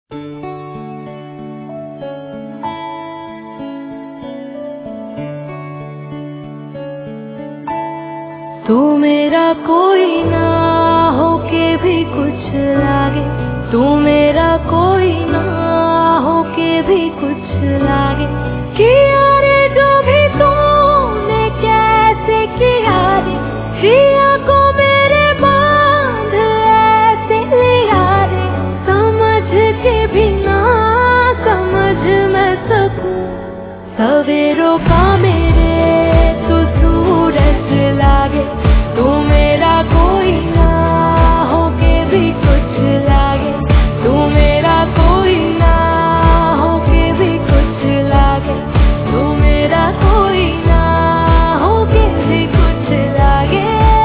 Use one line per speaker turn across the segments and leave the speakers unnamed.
तू मेरा कोई ना होके भी कुछ लागे, तू मेरा कोई ना होके भी कुछ लागे। किया रे जो भी तूने कैसे किया रे, जिया को मेरे बांध ऐसे लिया रे। समझ के भी ना समझ मैं सकूं, सवेरों का मेरे तू सूरज लागे। तू मेरा कोई ना होके भी कुछ लागे, तू मेरा कोई ना होके भी कुछ लागे, तू मेरा कोई ना होके भी कुछ लागे।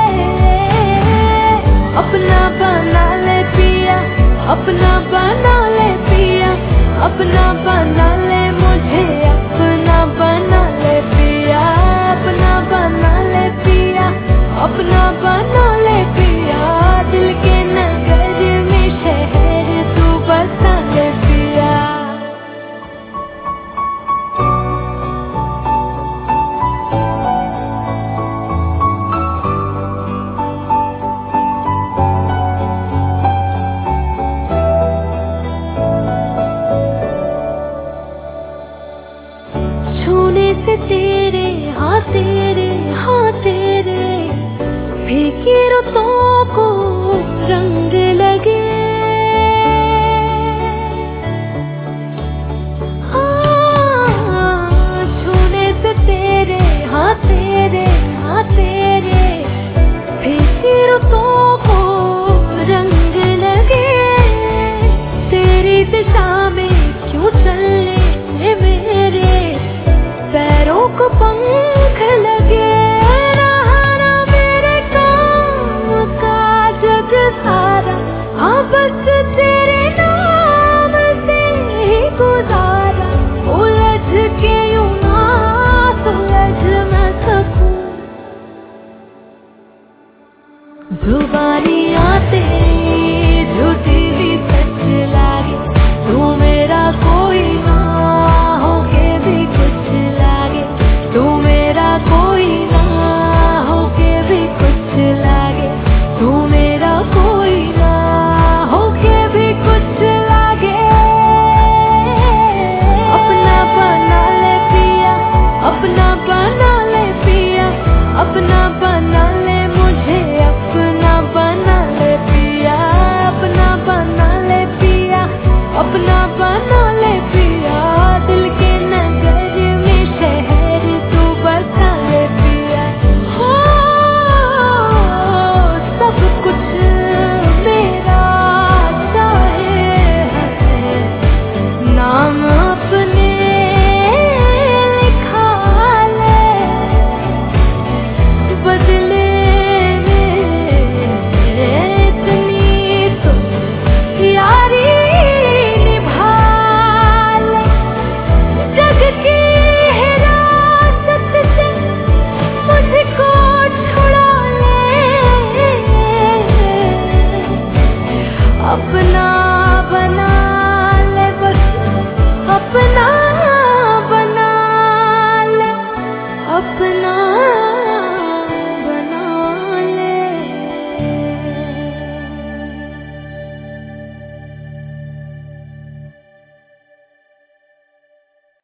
अपना बना ले पिया, अपना बना ले पिया, अपना बना ले मुझे, अपना बना ले पिया, अपना बना ले पिया, अपना बना ले पिया। दिल के नगर में शहर तू बसा ले पिया। छूने से तेरे हाँ तेरे हाँ तेरे फीकी रुतों को रंग लगे। छूने से तेरे हाँ तेरे हाँ तेरे फीकी रुतों को रंग लगे। तेरी दिशा में क्यों चलने मेरे पैरों को पंख लगे। सारा हाँ बस